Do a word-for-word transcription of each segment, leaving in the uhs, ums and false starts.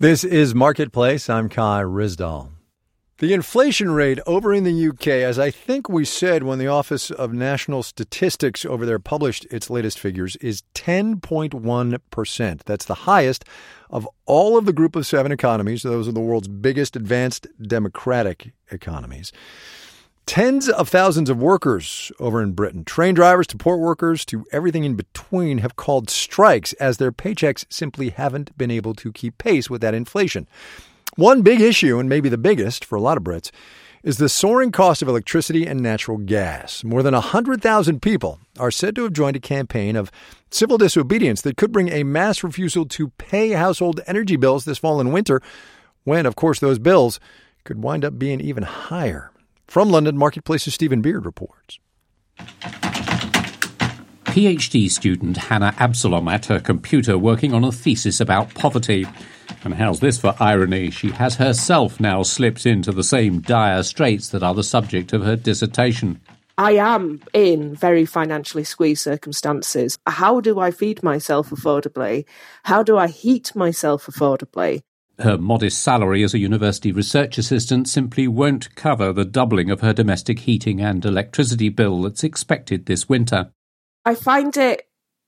This is Marketplace. I'm Kai Rizdal. The inflation rate over in the U K, as I think we said when the Office of National Statistics over there published its latest figures, is ten point one percent. That's the highest of all of the group of seven economies. Those are the world's biggest advanced democratic economies. Tens of thousands of workers over in Britain, train drivers to port workers to everything in between, have called strikes as their paychecks simply haven't been able to keep pace with that inflation. One big issue, and maybe the biggest for a lot of Brits, is the soaring cost of electricity and natural gas. More than one hundred thousand people are said to have joined a campaign of civil disobedience that could bring a mass refusal to pay household energy bills this fall and winter, when, of course, those bills could wind up being even higher. From London, Marketplace's Stephen Beard reports. PhD student Hannah Absalom at her computer working on a thesis about poverty. And how's this for irony? She has herself now slipped into the same dire straits that are the subject of her dissertation. I am in very financially squeezed circumstances. How do I feed myself affordably? How do I heat myself affordably? Her modest salary as a university research assistant simply won't cover the doubling of her domestic heating and electricity bill that's expected this winter. I find it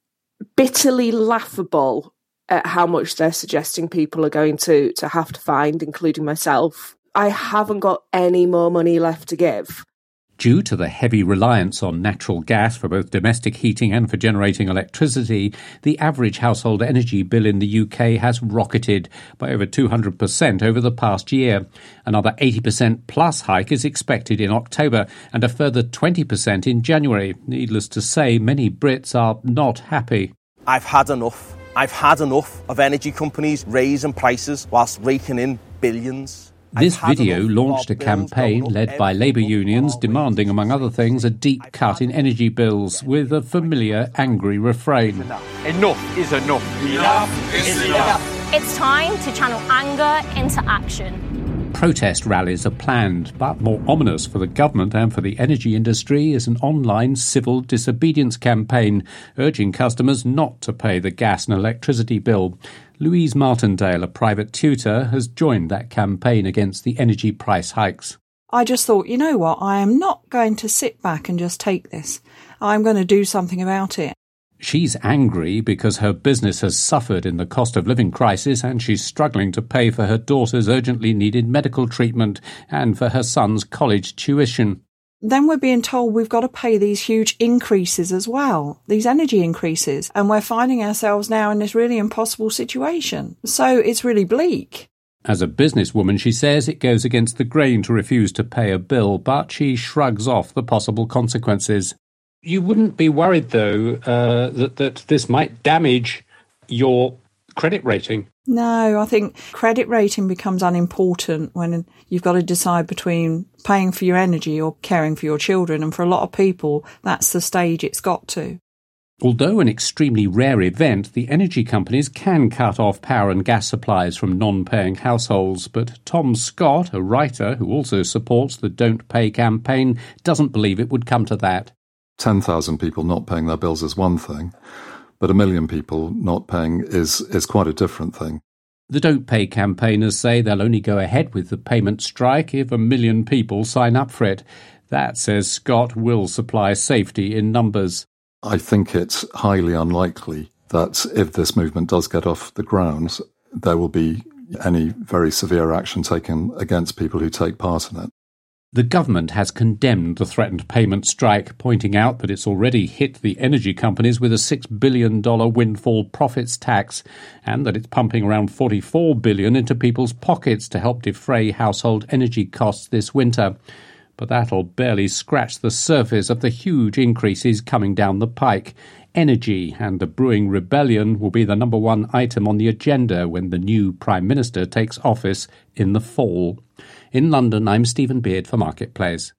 bitterly laughable at how much they're suggesting people are going to, to have to find, including myself. I haven't got any more money left to give. Due to the heavy reliance on natural gas for both domestic heating and for generating electricity, the average household energy bill in the U K has rocketed by over two hundred percent over the past year. Another eighty percent plus hike is expected in October and a further twenty percent in January. Needless to say, many Brits are not happy. I've had enough. I've had enough of energy companies raising prices whilst raking in billions. This video launched a campaign led by labour unions demanding, among other things, a deep cut in energy bills with a familiar angry refrain. Enough is enough. Enough is enough. It's time to channel anger into action. Protest rallies are planned, but more ominous for the government and for the energy industry is an online civil disobedience campaign urging customers not to pay the gas and electricity bill. Louise Martindale, a private tutor, has joined that campaign against the energy price hikes. I just thought, you know what, I am not going to sit back and just take this. I'm going to do something about it. She's angry because her business has suffered in the cost of living crisis and she's struggling to pay for her daughter's urgently needed medical treatment and for her son's college tuition. Then we're being told we've got to pay these huge increases as well, these energy increases, and we're finding ourselves now in this really impossible situation. So it's really bleak. As a businesswoman, she says it goes against the grain to refuse to pay a bill, but she shrugs off the possible consequences. You wouldn't be worried, though, uh, that, that this might damage your credit rating? No, I think credit rating becomes unimportant when you've got to decide between paying for your energy or caring for your children. And for a lot of people, that's the stage it's got to. Although an extremely rare event, the energy companies can cut off power and gas supplies from non-paying households. But Tom Scott, a writer who also supports the Don't Pay campaign, doesn't believe it would come to that. ten thousand people not paying their bills is one thing, but a million people not paying is, is quite a different thing. The Don't Pay campaigners say they'll only go ahead with the payment strike if a million people sign up for it. That, says Scott, will supply safety in numbers. I think it's highly unlikely that if this movement does get off the ground, there will be any very severe action taken against people who take part in it. The government has condemned the threatened payment strike, pointing out that it's already hit the energy companies with a six billion dollars windfall profits tax and that it's pumping around forty-four billion dollars into people's pockets to help defray household energy costs this winter. But that'll barely scratch the surface of the huge increases coming down the pike. Energy and the brewing rebellion will be the number one item on the agenda when the new Prime Minister takes office in the fall. In London, I'm Stephen Beard for Marketplace.